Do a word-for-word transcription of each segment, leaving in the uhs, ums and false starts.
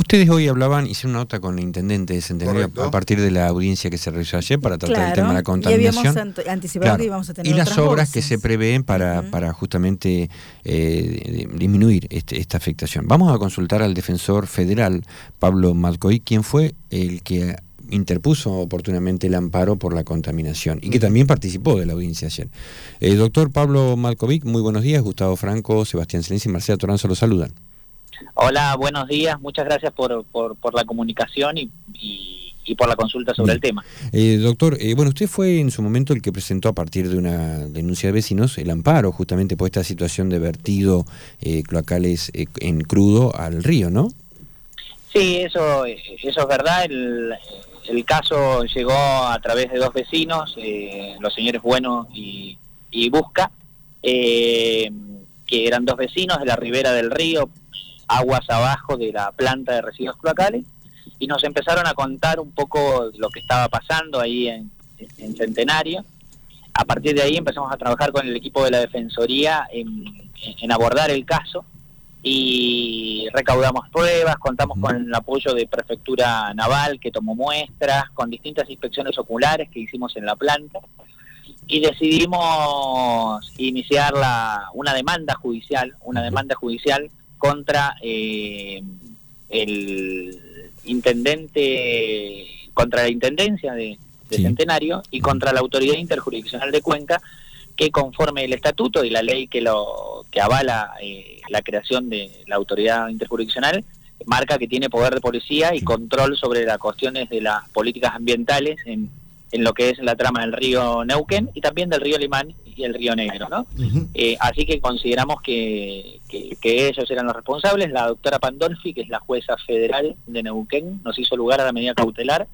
Ustedes hoy hablaban, hicieron una nota con el intendente de Centenario Correcto. a partir de la audiencia que se realizó ayer para tratar Claro, el tema de la contaminación. Y habíamos anticipado Claro. que íbamos a tener Y las otras obras voces que se prevén para, uh-huh. para justamente eh, disminuir este, esta afectación. Vamos a consultar al defensor federal, Pablo Matkovic, quien fue el que interpuso oportunamente el amparo por la contaminación y que también participó de la audiencia ayer. Eh, doctor Pablo Matkovic, muy buenos días. Gustavo Franco, Sebastián Celenzi y Marcela Toranzo los saludan. Hola, buenos días. Muchas gracias por, por, por la comunicación y, y, y por la consulta sobre Bien. el tema. Eh, doctor, eh, bueno, usted fue en su momento el que presentó a partir de una denuncia de vecinos el amparo justamente por esta situación de vertido eh, cloacales eh, en crudo al río, ¿no? Sí, eso, eso es verdad. El, el caso llegó a través de dos vecinos, eh, los señores Bueno y, y Busca, eh, que eran dos vecinos de la ribera del río, aguas abajo de la planta de residuos cloacales, y nos empezaron a contar un poco lo que estaba pasando ahí en, en Centenario. A partir de ahí empezamos a trabajar con el equipo de la Defensoría en, en abordar el caso y recaudamos pruebas, contamos con el apoyo de Prefectura Naval que tomó muestras, con distintas inspecciones oculares que hicimos en la planta, y decidimos iniciar la, una demanda judicial, una demanda judicial contra eh, el intendente, contra la intendencia de, de sí. Centenario y contra la autoridad interjurisdiccional de Cuenca, que conforme el estatuto y la ley que lo que avala eh, la creación de la autoridad interjurisdiccional, marca que tiene poder de policía y control sobre las cuestiones de las políticas ambientales en, en lo que es la trama del río Neuquén y también del río Limán y el río Negro, ¿no? Uh-huh. Eh, así que consideramos que, que, que ellos eran los responsables. La doctora Pandolfi, que es la jueza federal de Neuquén, nos hizo lugar a la medida cautelar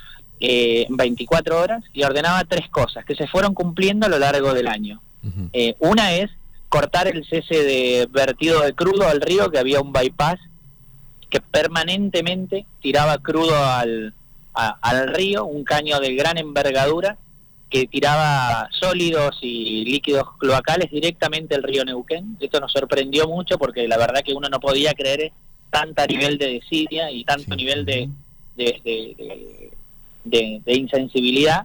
eh, en veinticuatro horas y ordenaba tres cosas que se fueron cumpliendo a lo largo del año. Uh-huh. Eh, una es cortar el cese de vertido de crudo al río, que había un bypass que permanentemente tiraba crudo al, a, al río, un caño de gran envergadura que tiraba sólidos y líquidos cloacales directamente al río Neuquén. Esto nos sorprendió mucho porque la verdad que uno no podía creer tanta nivel de desidia y tanto sí. nivel de de, de, de, de de insensibilidad.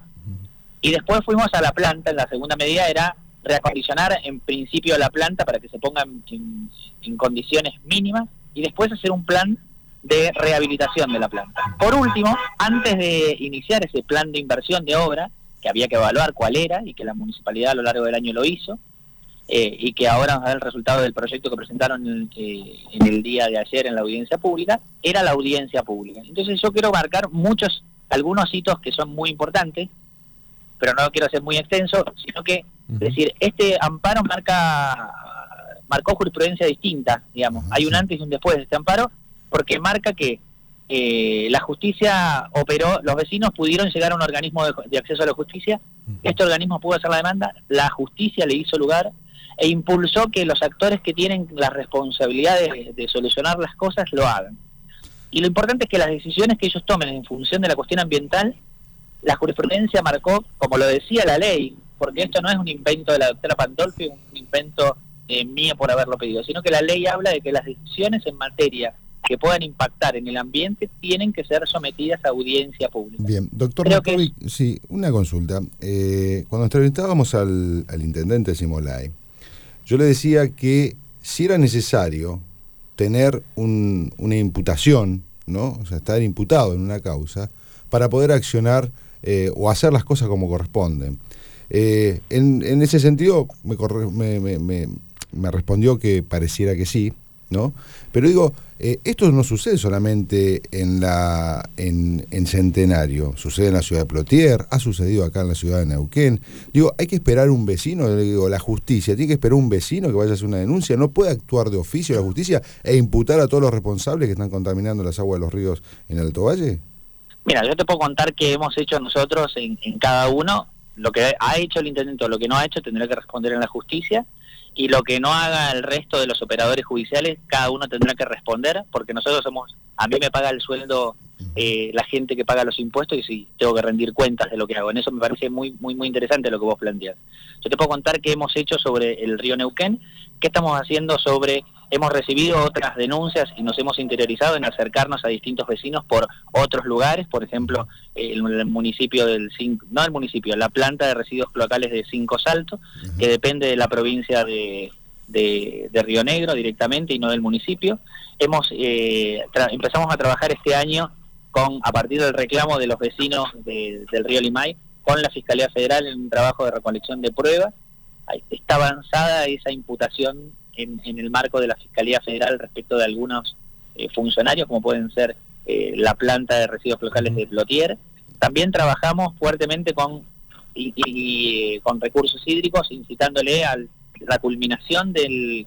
Y después fuimos a la planta. En la segunda medida era reacondicionar en principio la planta para que se ponga en, en, en condiciones mínimas y después hacer un plan de rehabilitación de la planta. Por último, antes de iniciar ese plan de inversión de obra, que había que evaluar cuál era y que la municipalidad a lo largo del año lo hizo, eh, y que ahora nos da el resultado del proyecto que presentaron eh, en el día de ayer en la audiencia pública, era la audiencia pública. Entonces yo quiero marcar muchos, algunos hitos que son muy importantes, pero no lo quiero hacer muy extenso, sino que, uh-huh. es decir, este amparo marca marcó jurisprudencia distinta, digamos. Uh-huh. Hay un antes y un después de este amparo, porque marca que Eh, la justicia operó, los vecinos pudieron llegar a un organismo de, de acceso a la justicia, este organismo pudo hacer la demanda, la justicia le hizo lugar e impulsó que los actores que tienen la responsabilidad de, de solucionar las cosas lo hagan. Y lo importante es que las decisiones que ellos tomen en función de la cuestión ambiental, la jurisprudencia marcó, como lo decía la ley, porque esto no es un invento de la doctora Pandolfi, un invento eh, mío por haberlo pedido, sino que la ley habla de que las decisiones en materia que puedan impactar en el ambiente tienen que ser sometidas a audiencia pública. Bien, doctor Matkovic, que... sí, una consulta. Eh, cuando entrevistábamos al, al intendente Simolay, yo le decía que si era necesario tener un, una imputación, ¿no? O sea, estar imputado en una causa para poder accionar eh, o hacer las cosas como corresponden. Eh, en, en ese sentido, me, corre, me, me, me, me respondió que pareciera que sí, ¿no? Pero digo, eh, esto no sucede solamente en la en, en Centenario, sucede en la ciudad de Plotier, ha sucedido acá en la ciudad de Neuquén. Digo, hay que esperar un vecino, digo, la justicia, tiene que esperar un vecino que vaya a hacer una denuncia, no puede actuar de oficio la justicia e imputar a todos los responsables que están contaminando las aguas de los ríos en el Alto Valle. Mira, yo te puedo contar qué hemos hecho nosotros en, en cada uno. Lo que ha hecho el intendente o lo que no ha hecho tendrá que responder en la justicia. Y lo que no haga el resto de los operadores judiciales, cada uno tendrá que responder, porque nosotros somos, a mí me paga el sueldo eh, la gente que paga los impuestos y sí, tengo que rendir cuentas de lo que hago. En eso me parece muy muy muy interesante lo que vos planteás. Yo te puedo contar qué hemos hecho sobre el río Neuquén, qué estamos haciendo sobre hemos recibido otras denuncias y nos hemos interiorizado en acercarnos a distintos vecinos por otros lugares, por ejemplo, el, el municipio del Cinco, no el municipio, la planta de residuos cloacales de Cinco Saltos, uh-huh. que depende de la provincia de, de, de Río Negro directamente y no del municipio. Hemos eh, tra- empezamos a trabajar este año con a partir del reclamo de los vecinos de, del río Limay con la Fiscalía Federal en un trabajo de recolección de pruebas. Está avanzada esa imputación En, en el marco de la Fiscalía Federal respecto de algunos eh, funcionarios, como pueden ser eh, la planta de residuos locales de Plotier. También trabajamos fuertemente con, y, y, y, con recursos hídricos, incitándole a la culminación del,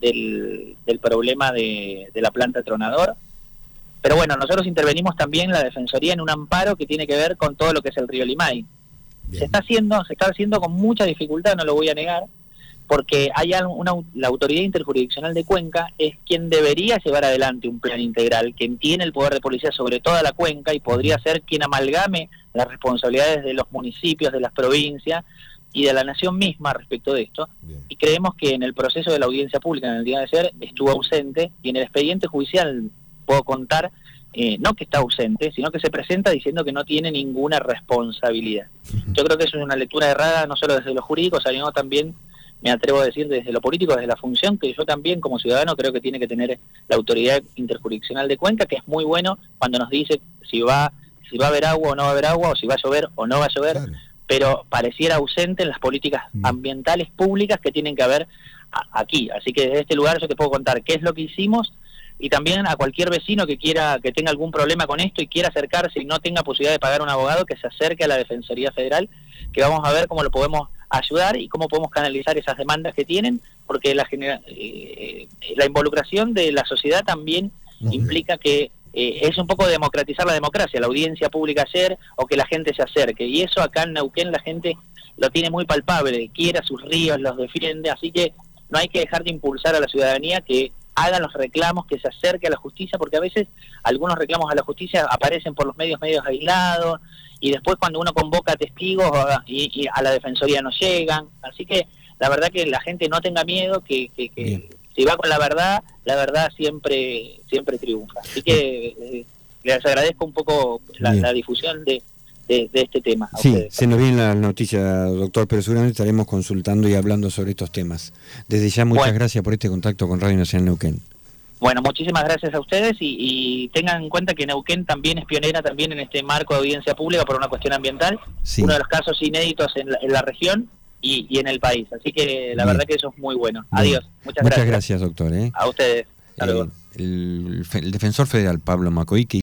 del, del problema de, de la planta Tronador. Pero bueno, nosotros intervenimos también la Defensoría en un amparo que tiene que ver con todo lo que es el río Limay. Bien. Se está haciendo, se está haciendo con mucha dificultad, no lo voy a negar, porque hay una, la Autoridad Interjurisdiccional de Cuenca es quien debería llevar adelante un plan integral, quien tiene el poder de policía sobre toda la cuenca y podría ser quien amalgame las responsabilidades de los municipios, de las provincias y de la nación misma respecto de esto. Bien. Y creemos que en el proceso de la audiencia pública en el día de ayer estuvo ausente, y en el expediente judicial puedo contar, eh, no que está ausente, sino que se presenta diciendo que no tiene ninguna responsabilidad. Yo creo que eso es una lectura errada, no solo desde los jurídicos, sino también, me atrevo a decir, desde lo político, desde la función que yo también como ciudadano creo que tiene que tener la Autoridad Interjurisdiccional de Cuenca, que es muy bueno cuando nos dice si va si va a haber agua o no va a haber agua, o si va a llover o no va a llover, claro. Pero pareciera ausente en las políticas mm. ambientales públicas que tienen que haber a, aquí. Así que desde este lugar yo te puedo contar qué es lo que hicimos, y también a cualquier vecino que quiera, que tenga algún problema con esto y quiera acercarse y no tenga posibilidad de pagar un abogado, que se acerque a la Defensoría Federal, que vamos a ver cómo lo podemos ayudar y cómo podemos canalizar esas demandas que tienen, porque la genera, eh, la involucración de la sociedad también uh-huh. implica que eh, es un poco democratizar la democracia, la audiencia pública ayer, o que la gente se acerque, y eso acá en Neuquén la gente lo tiene muy palpable, quiere a sus ríos, los defiende, así que no hay que dejar de impulsar a la ciudadanía que hagan los reclamos, que se acerque a la justicia, porque a veces algunos reclamos a la justicia aparecen por los medios medios aislados, y después cuando uno convoca testigos y, y a la Defensoría no llegan. Así que la verdad que la gente no tenga miedo, que, que, que si va con la verdad, la verdad siempre siempre triunfa. Así que eh, les agradezco un poco la, la difusión de, de, de este tema. Sí, ustedes. Se nos viene la noticia, doctor, pero seguramente estaremos consultando y hablando sobre estos temas. Desde ya, muchas bueno. gracias por este contacto con Radio Nacional Neuquén. Bueno, muchísimas gracias a ustedes, y, y tengan en cuenta que Neuquén también es pionera también en este marco de audiencia pública por una cuestión ambiental, sí. Uno de los casos inéditos en la, en la región y, y en el país, así que la Bien. verdad que eso es muy bueno. Bien. Adiós, muchas, muchas gracias. gracias, doctor. ¿eh? A ustedes. Eh, el, el defensor federal Pablo Macoy, que